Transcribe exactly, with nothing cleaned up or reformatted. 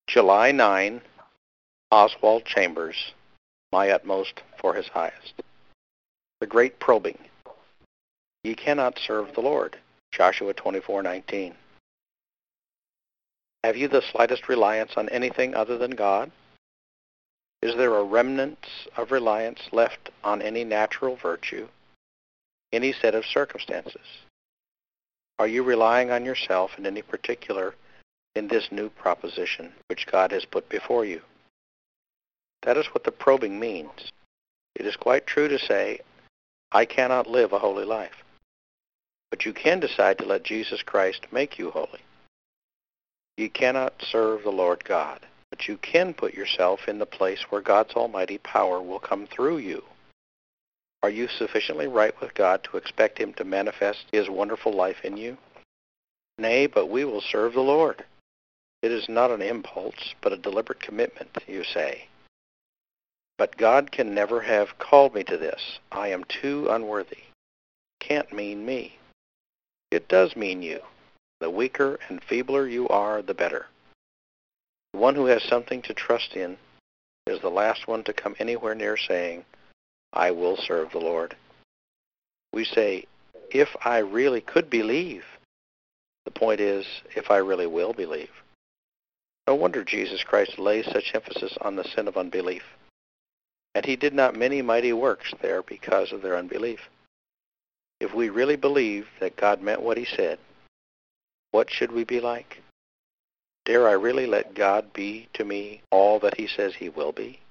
July ninth, Oswald Chambers, My Utmost for His Highest. The Great Probing. Ye cannot serve the Lord. Joshua twenty-four nineteen. Have you the slightest reliance on anything other than God? Is there a remnant of reliance left on any natural virtue, any set of circumstances? Are you relying on yourself in any particular in this new proposition which God has put before you? That is what the probing means. It is quite true to say, I cannot live a holy life. But you can decide to let Jesus Christ make you holy. You cannot serve the Lord God, but you can put yourself in the place where God's almighty power will come through you. Are you sufficiently right with God to expect Him to manifest His wonderful life in you? Nay, but we will serve the Lord. It is not an impulse, but a deliberate commitment, you say. But God can never have called me to this. I am too unworthy. Can't mean me. It does mean you. The weaker and feebler you are, the better. The one who has something to trust in is the last one to come anywhere near saying, I will serve the Lord. We say, if I really could believe. The point is, if I really will believe. No wonder Jesus Christ lays such emphasis on the sin of unbelief. And He did not many mighty works there because of their unbelief. If we really believe that God meant what He said, what should we be like? Dare I really let God be to me all that He says He will be?